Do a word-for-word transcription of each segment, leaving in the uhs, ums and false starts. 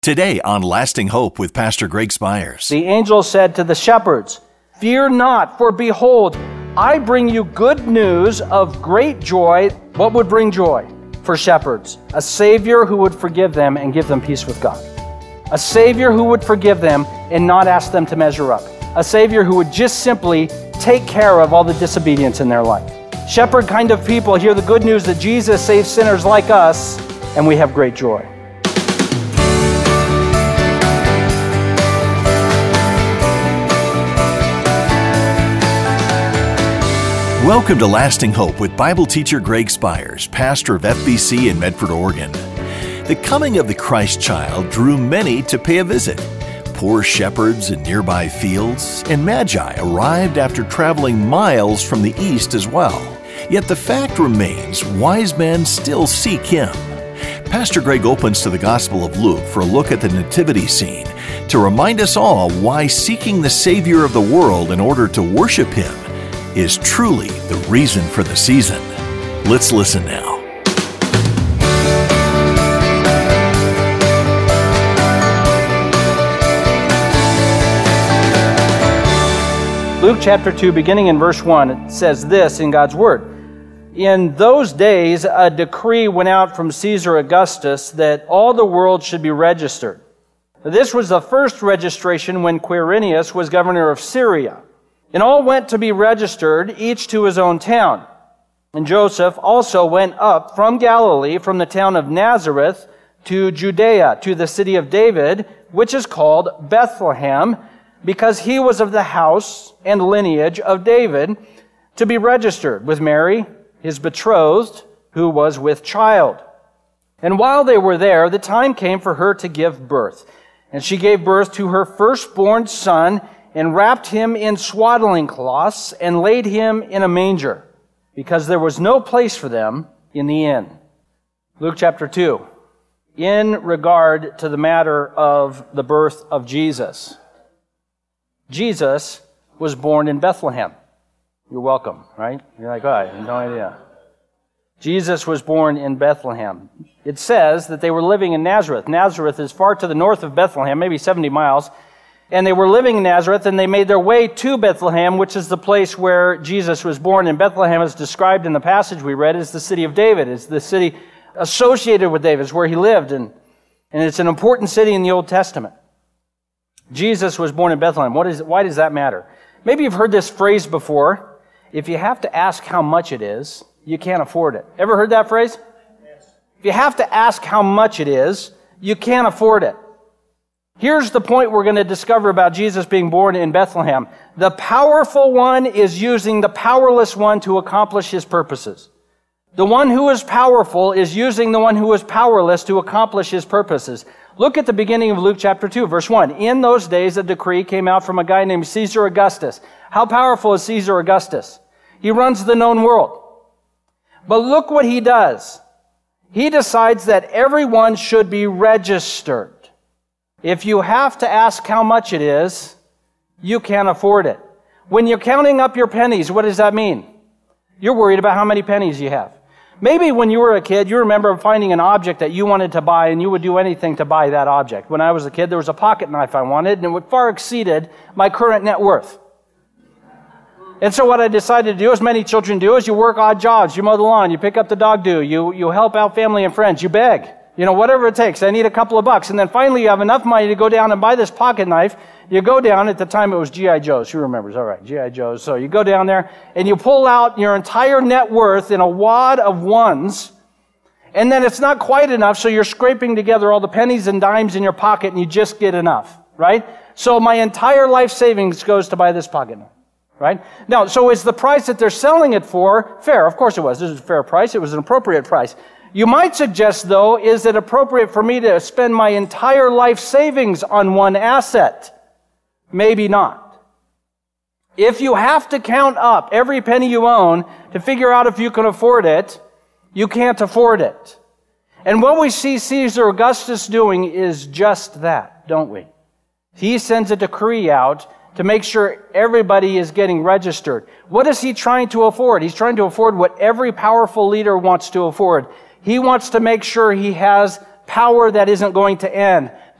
Today on Lasting Hope with Pastor Greg Spires. The angel said to the shepherds, "Fear not, for behold, I bring you good news of great joy." What would bring joy for shepherds? A Savior who would forgive them and give them peace with God. A Savior who would forgive them and not ask them to measure up. A Savior who would just simply take care of all the disobedience in their life. Shepherd kind of people hear the good news that Jesus saves sinners like us, and we have great joy. Welcome to Lasting Hope with Bible teacher Greg Spires, pastor of F B C in Medford, Oregon. The coming of the Christ child drew many to pay a visit. Poor shepherds in nearby fields and magi arrived after traveling miles from the east as well. Yet the fact remains, wise men still seek him. Pastor Greg opens to the Gospel of Luke for a look at the nativity scene to remind us all why seeking the Savior of the world in order to worship him is truly the reason for the season. Let's listen now. Luke chapter two, beginning in verse one, it says this in God's Word. In those days, a decree went out from Caesar Augustus that all the world should be registered. This was the first registration when Quirinius was governor of Syria. And all went to be registered, each to his own town. And Joseph also went up from Galilee, from the town of Nazareth, to Judea, to the city of David, which is called Bethlehem, because he was of the house and lineage of David, to be registered with Mary, his betrothed, who was with child. And while they were there, the time came for her to give birth. And she gave birth to her firstborn son, and wrapped him in swaddling cloths, and laid him in a manger, because there was no place for them in the inn. Luke chapter two, in regard to the matter of the birth of Jesus. Jesus was born in Bethlehem. You're welcome, right? You're like, oh, I have no idea. Jesus was born in Bethlehem. It says that they were living in Nazareth. Nazareth is far to the north of Bethlehem, maybe seventy miles. And they were living in Nazareth, and they made their way to Bethlehem, which is the place where Jesus was born. And Bethlehem is described in the passage we read as the city of David. It's the city associated with David. It's where he lived, and, and it's an important city in the Old Testament. Jesus was born in Bethlehem. What is, why does that matter? Maybe you've heard this phrase before. If you have to ask how much it is, you can't afford it. Ever heard that phrase? Yes. If you have to ask how much it is, you can't afford it. Here's the point we're going to discover about Jesus being born in Bethlehem. The powerful one is using the powerless one to accomplish his purposes. The one who is powerful is using the one who is powerless to accomplish his purposes. Look at the beginning of Luke chapter two, verse one. In those days, a decree came out from a guy named Caesar Augustus. How powerful is Caesar Augustus? He runs the known world. But look what he does. He decides that everyone should be registered. If you have to ask how much it is, you can't afford it. When you're counting up your pennies, what does that mean? You're worried about how many pennies you have. Maybe when you were a kid, you remember finding an object that you wanted to buy, and you would do anything to buy that object. When I was a kid, there was a pocket knife I wanted, and it far exceeded my current net worth. And so what I decided to do, as many children do, is you work odd jobs. You mow the lawn, you pick up the dog do, you, you help out family and friends, you beg. You know, whatever it takes. I need a couple of bucks. And then finally you have enough money to go down and buy this pocket knife. You go down, at the time it was G I Joe's. Who remembers? All right, G I Joe's. So you go down there and you pull out your entire net worth in a wad of ones. And then it's not quite enough, so you're scraping together all the pennies and dimes in your pocket and you just get enough, right? So my entire life savings goes to buy this pocket knife, right? Now, so is the price that they're selling it for fair? Of course it was. This was a fair price. It was an appropriate price. You might suggest, though, is it appropriate for me to spend my entire life savings on one asset? Maybe not. If you have to count up every penny you own to figure out if you can afford it, you can't afford it. And what we see Caesar Augustus doing is just that, don't we? He sends a decree out to make sure everybody is getting registered. What is he trying to afford? He's trying to afford what every powerful leader wants to afford. He wants to make sure he has power that isn't going to end,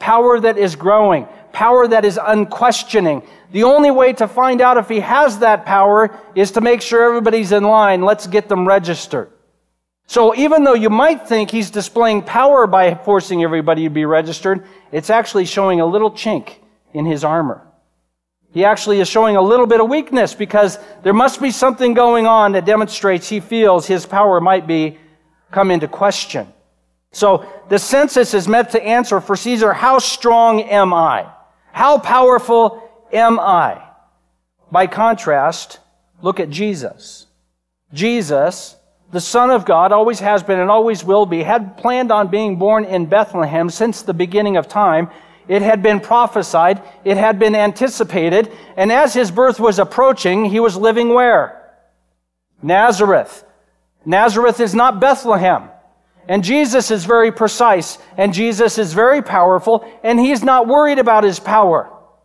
power that is growing, power that is unquestioning. The only way to find out if he has that power is to make sure everybody's in line. Let's get them registered. So even though you might think he's displaying power by forcing everybody to be registered, it's actually showing a little chink in his armor. He actually is showing a little bit of weakness because there must be something going on that demonstrates he feels his power might be come into question. So the census is meant to answer for Caesar, how strong am I? How powerful am I? By contrast, look at Jesus. Jesus, the Son of God, always has been and always will be, had planned on being born in Bethlehem since the beginning of time. It had been prophesied, it had been anticipated, and as his birth was approaching, he was living where? Nazareth. Nazareth is not Bethlehem. And Jesus is very precise, and Jesus is very powerful, and he's not worried about his power.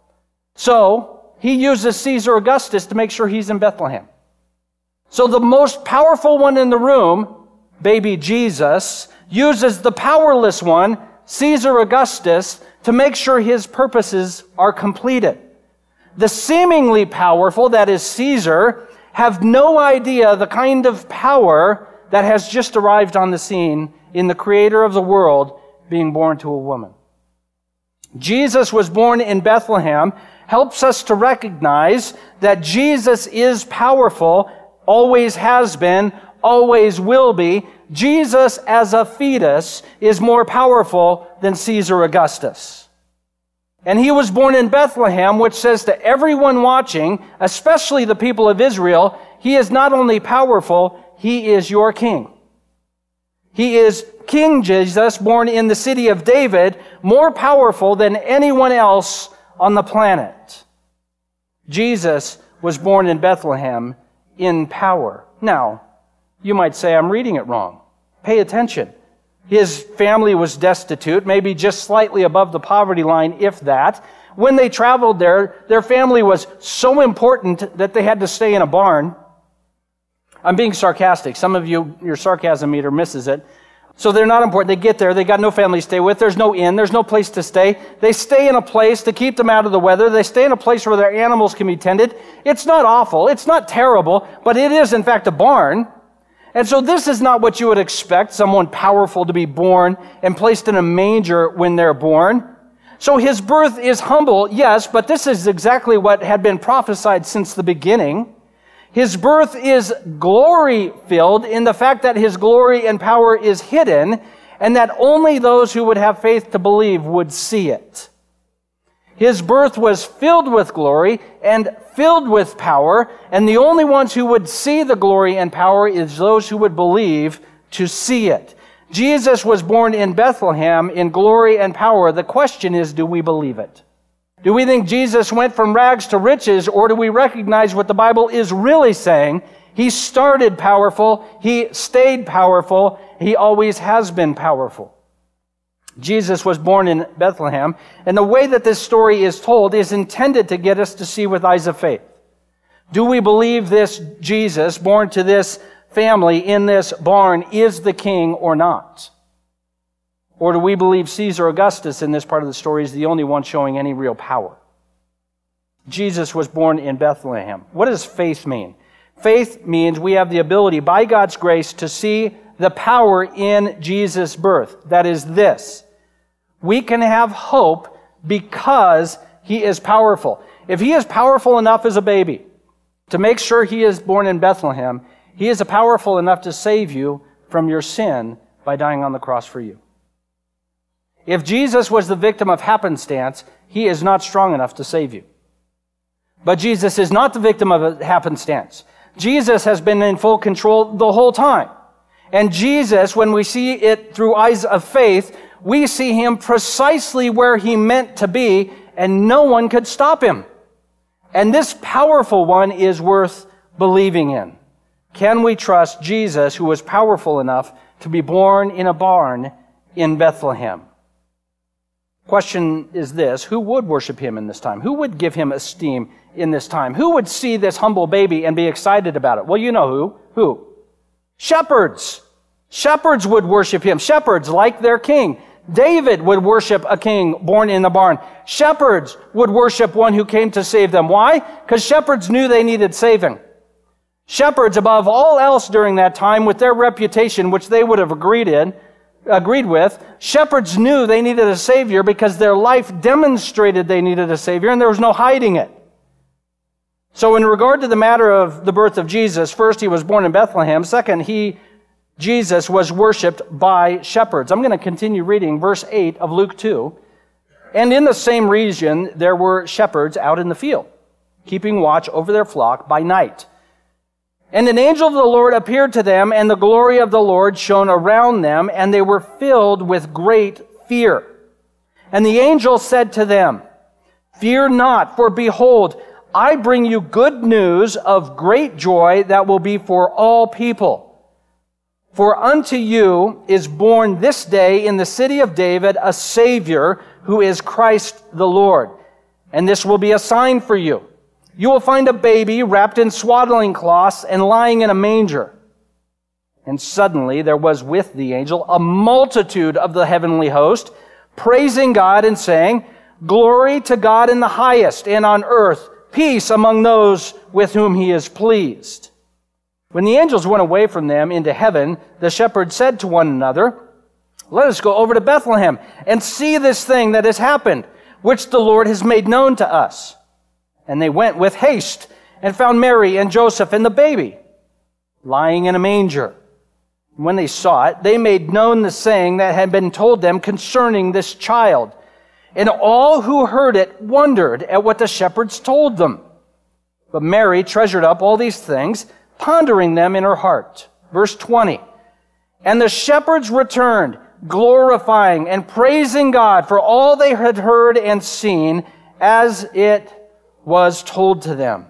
So, he uses Caesar Augustus to make sure he's in Bethlehem. So the most powerful one in the room, baby Jesus, uses the powerless one, Caesar Augustus, to make sure his purposes are completed. The seemingly powerful, that is Caesar, have no idea the kind of power that has just arrived on the scene in the Creator of the world being born to a woman. Jesus was born in Bethlehem helps us to recognize that Jesus is powerful, always has been, always will be. Jesus as a fetus is more powerful than Caesar Augustus. And he was born in Bethlehem, which says to everyone watching, especially the people of Israel, he is not only powerful, he is your king. He is King Jesus, born in the city of David, more powerful than anyone else on the planet. Jesus was born in Bethlehem in power. Now, you might say, I'm reading it wrong. Pay attention. His family was destitute, maybe just slightly above the poverty line, if that. When they traveled there, their family was so important that they had to stay in a barn. I'm being sarcastic. Some of you, your sarcasm meter misses it. So they're not important. They get there. They got no family to stay with. There's no inn. There's no place to stay. They stay in a place to keep them out of the weather. They stay in a place where their animals can be tended. It's not awful. It's not terrible, but it is, in fact, a barn. And so this is not what you would expect, someone powerful to be born and placed in a manger when they're born. So his birth is humble, yes, but this is exactly what had been prophesied since the beginning. His birth is glory-filled in the fact that his glory and power is hidden, and that only those who would have faith to believe would see it. His birth was filled with glory and filled with power, and the only ones who would see the glory and power is those who would believe to see it. Jesus was born in Bethlehem in glory and power. The question is, do we believe it? Do we think Jesus went from rags to riches, or do we recognize what the Bible is really saying? He started powerful, he stayed powerful, he always has been powerful. Jesus was born in Bethlehem, and the way that this story is told is intended to get us to see with eyes of faith. Do we believe this Jesus, born to this family in this barn, is the king or not? Or do we believe Caesar Augustus in this part of the story is the only one showing any real power? Jesus was born in Bethlehem. What does faith mean? Faith means we have the ability, by God's grace, to see the power in Jesus' birth. That is this. We can have hope because he is powerful. If he is powerful enough as a baby to make sure he is born in Bethlehem, he is powerful enough to save you from your sin by dying on the cross for you. If Jesus was the victim of happenstance, he is not strong enough to save you. But Jesus is not the victim of a happenstance. Jesus has been in full control the whole time. And Jesus, when we see it through eyes of faith, we see him precisely where he meant to be, and no one could stop him. And this powerful one is worth believing in. Can we trust Jesus, who was powerful enough to be born in a barn in Bethlehem? Question is this: who would worship him in this time? Who would give him esteem in this time? Who would see this humble baby and be excited about it? Well, you know who. Who? Shepherds. Shepherds would worship him. Shepherds, like their king, David would worship a king born in the barn. Shepherds would worship one who came to save them. Why? Because shepherds knew they needed saving. Shepherds, above all else during that time, with their reputation, which they would have agreed in, agreed with, shepherds knew they needed a Savior because their life demonstrated they needed a Savior, and there was no hiding it. So in regard to the matter of the birth of Jesus, first, he was born in Bethlehem. Second, he, Jesus, was worshipped by shepherds. I'm going to continue reading verse eight of Luke two. And in the same region, there were shepherds out in the field, keeping watch over their flock by night. And an angel of the Lord appeared to them, and the glory of the Lord shone around them, and they were filled with great fear. And the angel said to them, "Fear not, for behold, I bring you good news of great joy that will be for all people. For unto you is born this day in the city of David a Savior, who is Christ the Lord. And this will be a sign for you. You will find a baby wrapped in swaddling cloths and lying in a manger." And suddenly there was with the angel a multitude of the heavenly host, praising God and saying, "Glory to God in the highest, and on earth peace among those with whom he is pleased." When the angels went away from them into heaven, the shepherds said to one another, "Let us go over to Bethlehem and see this thing that has happened, which the Lord has made known to us." And they went with haste and found Mary and Joseph and the baby lying in a manger. When they saw it, they made known the saying that had been told them concerning this child. And all who heard it wondered at what the shepherds told them. But Mary treasured up all these things, pondering them in her heart. Verse twenty. And the shepherds returned, glorifying and praising God for all they had heard and seen, as it was told to them.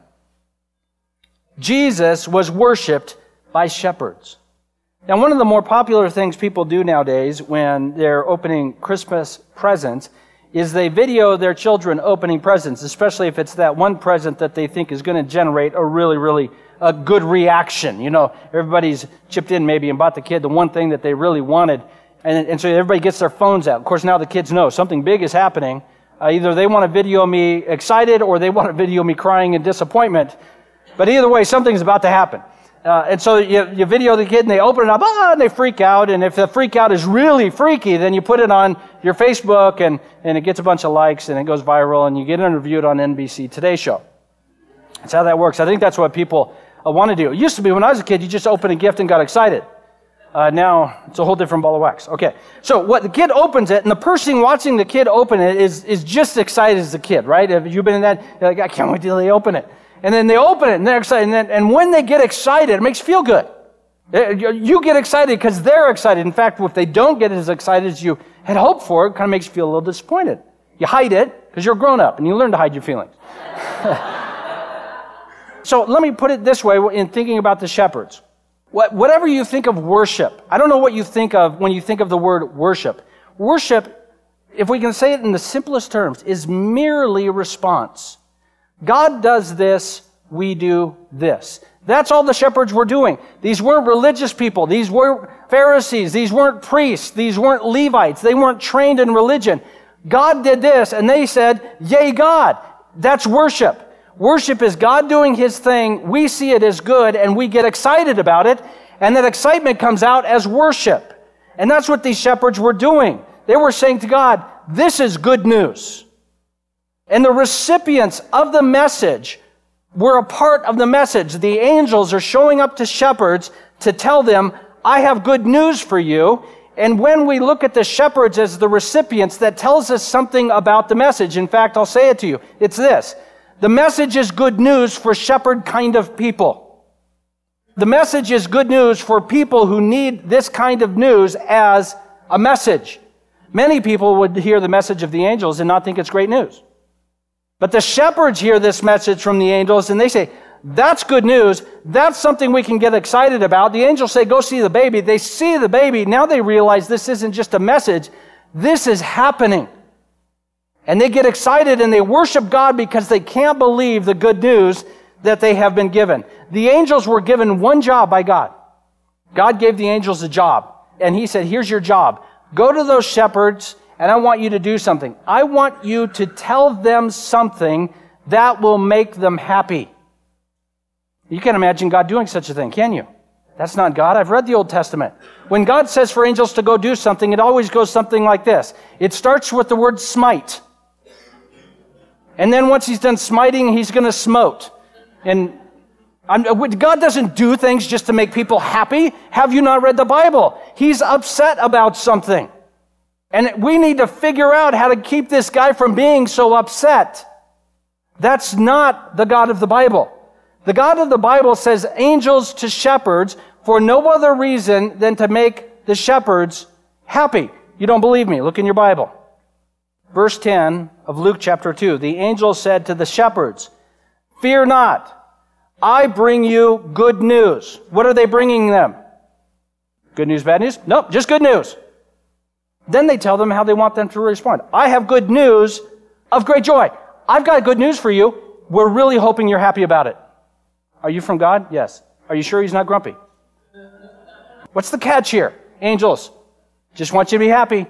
Jesus was worshipped by shepherds. Now, one of the more popular things people do nowadays when they're opening Christmas presents is they video their children opening presents, especially if it's that one present that they think is going to generate a really, really a good reaction. You know, everybody's chipped in maybe and bought the kid the one thing that they really wanted, and, and so everybody gets their phones out. Of course, now the kids know something big is happening. Uh, either they want to video me excited or they want to video me crying in disappointment. But either way, something's about to happen. Uh, and so you, you video the kid and they open it up, ah, and they freak out. And if the freak out is really freaky, then you put it on your Facebook and, and it gets a bunch of likes and it goes viral and you get interviewed on N B C Today Show. That's how that works. I think that's what people uh, want to do. It used to be when I was a kid, you just opened a gift and got excited. Uh, now, it's a whole different ball of wax. Okay, so what the kid opens it, and the person watching the kid open it is, is just excited as the kid, right? Have you been in that? You're like, I can't wait till they open it. And then they open it, and they're excited. And, then, and when they get excited, it makes you feel good. You get excited because they're excited. In fact, if they don't get as excited as you had hoped for, it kind of makes you feel a little disappointed. You hide it because you're a grown-up, and you learn to hide your feelings. So let me put it this way in thinking about the shepherds. Whatever you think of worship, I don't know what you think of when you think of the word worship. Worship, if we can say it in the simplest terms, is merely response. God does this, we do this. That's all the shepherds were doing. These weren't religious people. These weren't Pharisees. These weren't priests. These weren't Levites. They weren't trained in religion. God did this, and they said, "Yay, God." That's worship. Worship is God doing His thing, we see it as good, and we get excited about it, and that excitement comes out as worship. And that's what these shepherds were doing. They were saying to God, this is good news. And the recipients of the message were a part of the message. The angels are showing up to shepherds to tell them, I have good news for you. And when we look at the shepherds as the recipients, that tells us something about the message. In fact, I'll say it to you. It's this. The message is good news for shepherd kind of people. The message is good news for people who need this kind of news as a message. Many people would hear the message of the angels and not think it's great news. But the shepherds hear this message from the angels and they say, that's good news. That's something we can get excited about. The angels say, go see the baby. They see the baby. Now they realize this isn't just a message. This is happening. And they get excited and they worship God because they can't believe the good news that they have been given. The angels were given one job by God. God gave the angels a job. And He said, here's your job. Go to those shepherds, and I want you to do something. I want you to tell them something that will make them happy. You can't imagine God doing such a thing, can you? That's not God. I've read the Old Testament. When God says for angels to go do something, it always goes something like this. It starts with the word smite. And then once he's done smiting, he's going to smote. And I'm, God doesn't do things just to make people happy. Have you not read the Bible? He's upset about something. And we need to figure out how to keep this guy from being so upset. That's not the God of the Bible. The God of the Bible says angels to shepherds for no other reason than to make the shepherds happy. You don't believe me? Look in your Bible. Verse ten of Luke chapter two. The angel said to the shepherds, "Fear not, I bring you good news." What are they bringing them? Good news, bad news? Nope, just good news. Then they tell them how they want them to respond. "I have good news of great joy." I've got good news for you. We're really hoping you're happy about it. Are you from God? Yes. Are you sure he's not grumpy? What's the catch here? Angels, just want you to be happy.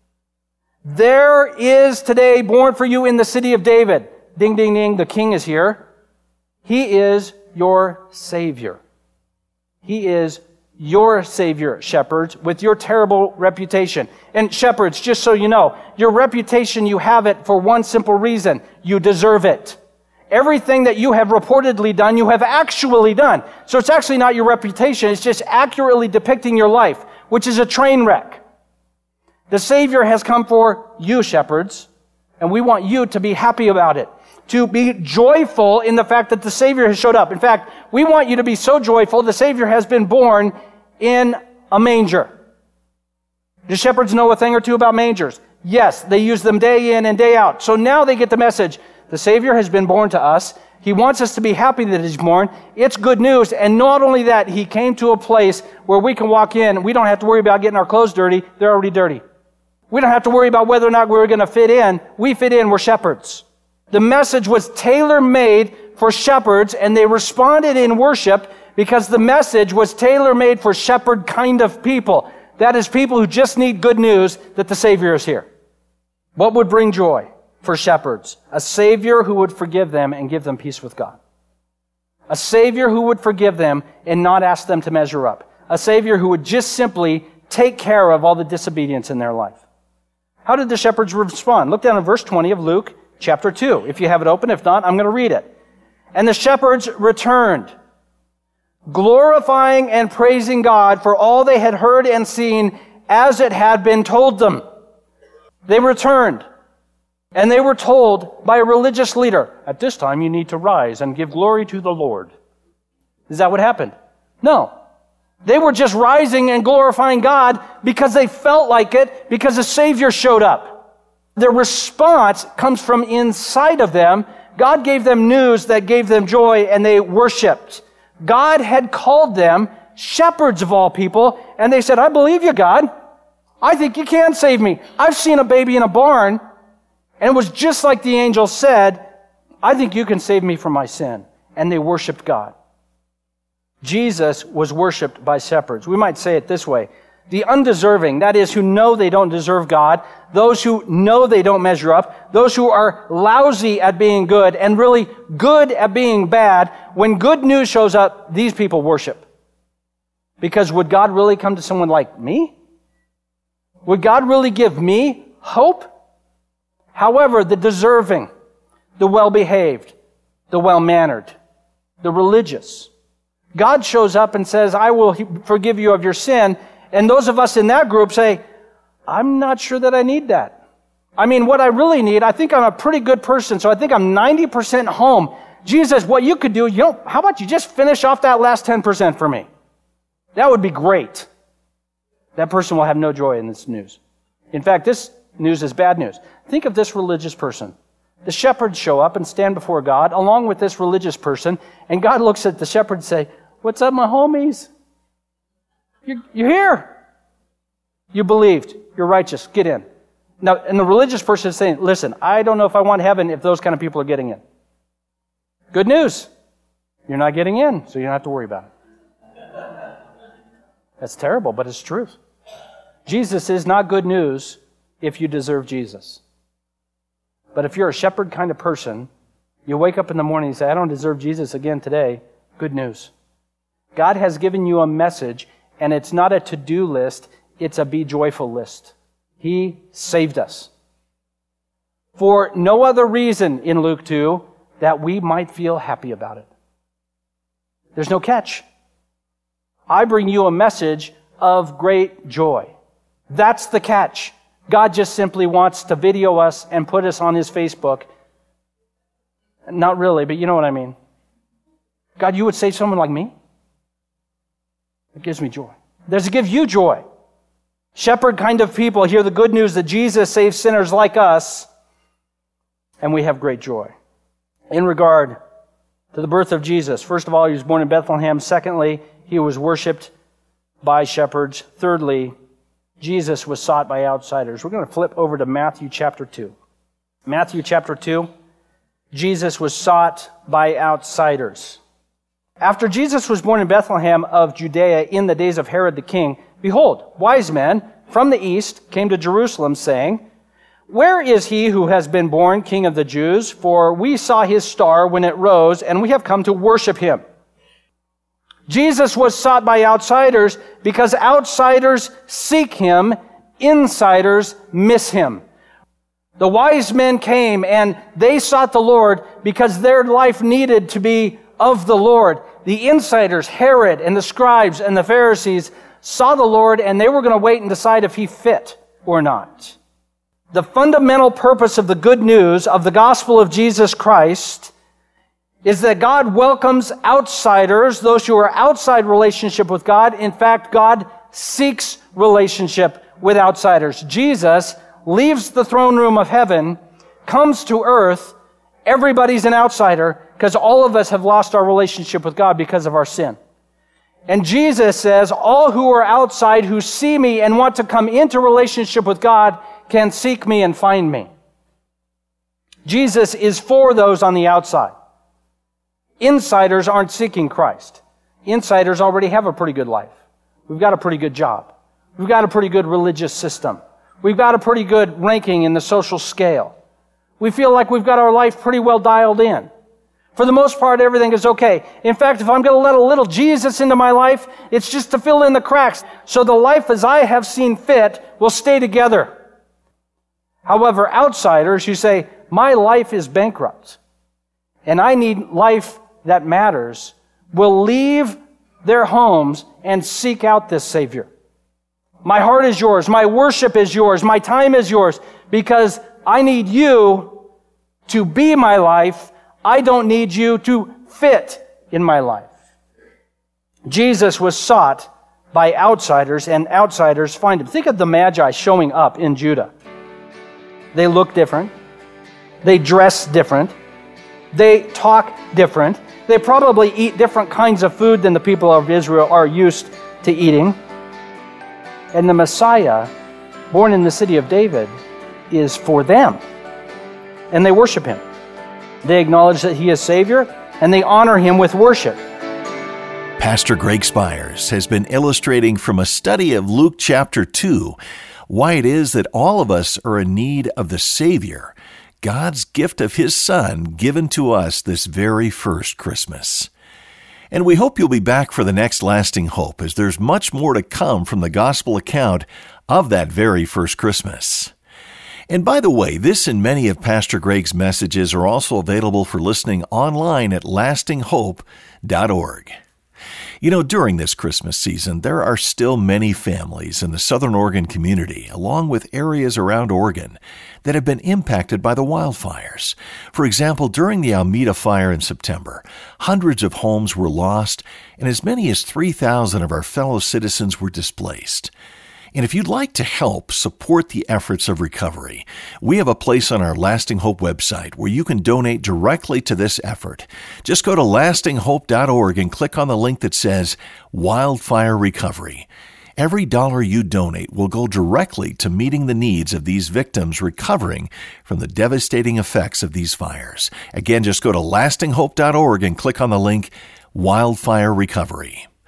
"There is today born for you in the city of David." Ding, ding, ding, the king is here. He is your Savior. He is your Savior, shepherds, with your terrible reputation. And shepherds, just so you know, your reputation, you have it for one simple reason. You deserve it. Everything that you have reportedly done, you have actually done. So it's actually not your reputation, it's just accurately depicting your life, which is a train wreck. The Savior has come for you, shepherds, and we want you to be happy about it, to be joyful in the fact that the Savior has showed up. In fact, we want you to be so joyful the Savior has been born in a manger. Do shepherds know a thing or two about mangers? Yes, they use them day in and day out. So now they get the message. The Savior has been born to us. He wants us to be happy that he's born. It's good news. And not only that, he came to a place where we can walk in. We don't have to worry about getting our clothes dirty. They're already dirty. We don't have to worry about whether or not we're going to fit in. We fit in. We're shepherds. The message was tailor-made for shepherds, and they responded in worship because the message was tailor-made for shepherd kind of people. That is, people who just need good news that the Savior is here. What would bring joy for shepherds? A Savior who would forgive them and give them peace with God. A Savior who would forgive them and not ask them to measure up. A Savior who would just simply take care of all the disobedience in their life. How did the shepherds respond? Look down at verse twenty of Luke chapter two. If you have it open, if not, I'm going to read it. "And the shepherds returned, glorifying and praising God for all they had heard and seen as it had been told them." They returned, and they were told by a religious leader, "At this time you need to rise and give glory to the Lord." Is that what happened? No. They were just rising and glorifying God because they felt like it, because the Savior showed up. Their response comes from inside of them. God gave them news that gave them joy, and they worshiped. God had called them shepherds of all people, and they said, "I believe you, God. I think you can save me. I've seen a baby in a barn, and it was just like the angel said. I think you can save me from my sin." And they worshiped God. Jesus was worshiped by shepherds. We might say it this way. The undeserving, that is, who know they don't deserve God, those who know they don't measure up, those who are lousy at being good and really good at being bad, when good news shows up, these people worship. Because would God really come to someone like me? Would God really give me hope? However, the deserving, the well-behaved, the well-mannered, the religious, God shows up and says, "I will forgive you of your sin." And those of us in that group say, "I'm not sure that I need that. I mean, what I really need, I think I'm a pretty good person, so I think I'm ninety percent home. Jesus, what you could do, you know, how about you just finish off that last ten percent for me? That would be great." That person will have no joy in this news. In fact, this news is bad news. Think of this religious person. The shepherds show up and stand before God along with this religious person, and God looks at the shepherd and say, "What's up, my homies? You're, you're here. You believed. You're righteous. Get in." Now, and the religious person is saying, "Listen, I don't know if I want heaven if those kind of people are getting in." Good news. You're not getting in, so you don't have to worry about it. That's terrible, but it's truth. Jesus is not good news if you deserve Jesus. But if you're a shepherd kind of person, you wake up in the morning and say, I don't deserve Jesus again today, good news. God has given you a message, and it's not a to-do list, it's a be joyful list. He saved us. For no other reason in Luke two that we might feel happy about it. There's no catch. I bring you a message of great joy. That's the catch. God just simply wants to video us and put us on His Facebook. Not really, but you know what I mean. God, you would save someone like me? It gives me joy. Does it give you joy? Shepherd kind of people hear the good news that Jesus saves sinners like us, and we have great joy. In regard to the birth of Jesus, first of all, He was born in Bethlehem. Secondly, He was worshipped by shepherds. Thirdly, Jesus was sought by outsiders. We're going to flip over to Matthew chapter two. Matthew chapter two, Jesus was sought by outsiders. After Jesus was born in Bethlehem of Judea in the days of Herod the king, behold, wise men from the east came to Jerusalem, saying, Where is he who has been born King of the Jews? For we saw his star when it rose, and we have come to worship him. Jesus was sought by outsiders because outsiders seek him, insiders miss him. The wise men came and they sought the Lord because their life needed to be of the Lord. The insiders, Herod and the scribes and the Pharisees, saw the Lord and they were going to wait and decide if he fit or not. The fundamental purpose of the good news of the gospel of Jesus Christ is that God welcomes outsiders, those who are outside relationship with God. In fact, God seeks relationship with outsiders. Jesus leaves the throne room of heaven, comes to earth. Everybody's an outsider because all of us have lost our relationship with God because of our sin. And Jesus says, all who are outside, who see me and want to come into relationship with God, can seek me and find me. Jesus is for those on the outside. Insiders aren't seeking Christ. Insiders already have a pretty good life. We've got a pretty good job. We've got a pretty good religious system. We've got a pretty good ranking in the social scale. We feel like we've got our life pretty well dialed in. For the most part, everything is okay. In fact, if I'm going to let a little Jesus into my life, it's just to fill in the cracks. So the life as I have seen fit will stay together. However, outsiders, you say, my life is bankrupt, and I need life that matters, will leave their homes and seek out this Savior. My heart is yours. My worship is yours. My time is yours because I need you to be my life. I don't need you to fit in my life. Jesus was sought by outsiders, and outsiders find him. Think of the Magi showing up in Judah. They look different. They dress different. They talk different. They probably eat different kinds of food than the people of Israel are used to eating. And the Messiah, born in the city of David, is for them. And they worship him. They acknowledge that he is Savior, and they honor him with worship. Pastor Greg Spires has been illustrating from a study of Luke chapter two why it is that all of us are in need of the Savior, God's gift of His Son given to us this very first Christmas. And we hope you'll be back for the next Lasting Hope, as there's much more to come from the gospel account of that very first Christmas. And by the way, this and many of Pastor Greg's messages are also available for listening online at lasting hope dot org. You know, during this Christmas season, there are still many families in the Southern Oregon community, along with areas around Oregon, that have been impacted by the wildfires. For example, during the Almeda fire in September, hundreds of homes were lost, and as many as three thousand of our fellow citizens were displaced. And if you'd like to help support the efforts of recovery, we have a place on our Lasting Hope website where you can donate directly to this effort. Just go to lasting hope dot org and click on the link that says Wildfire Recovery. Every dollar you donate will go directly to meeting the needs of these victims recovering from the devastating effects of these fires. Again, just go to lasting hope dot org and click on the link Wildfire Recovery.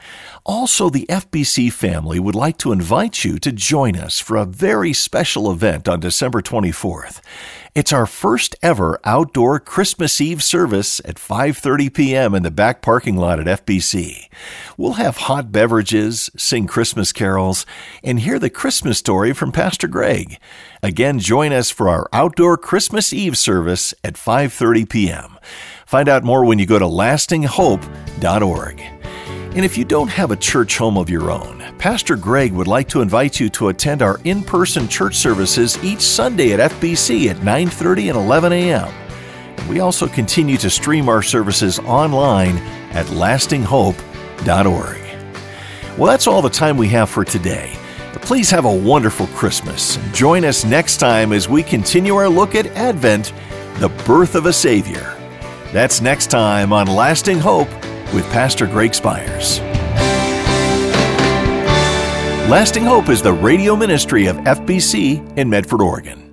Also, the F B C family would like to invite you to join us for a very special event on December twenty-fourth. It's our first ever outdoor Christmas Eve service at five thirty p.m. in the back parking lot at F B C. We'll have hot beverages, sing Christmas carols, and hear the Christmas story from Pastor Greg. Again, join us for our outdoor Christmas Eve service at five thirty p.m. Find out more when you go to lasting hope dot org. And if you don't have a church home of your own, Pastor Greg would like to invite you to attend our in-person church services each Sunday at F B C at nine thirty and eleven a.m. We also continue to stream our services online at lasting hope dot org. Well, that's all the time we have for today. Please have a wonderful Christmas. Join us next time as we continue our look at Advent, the birth of a Savior. That's next time on Lasting Hope with Pastor Greg Spires. Lasting Hope is the radio ministry of F B C in Medford, Oregon.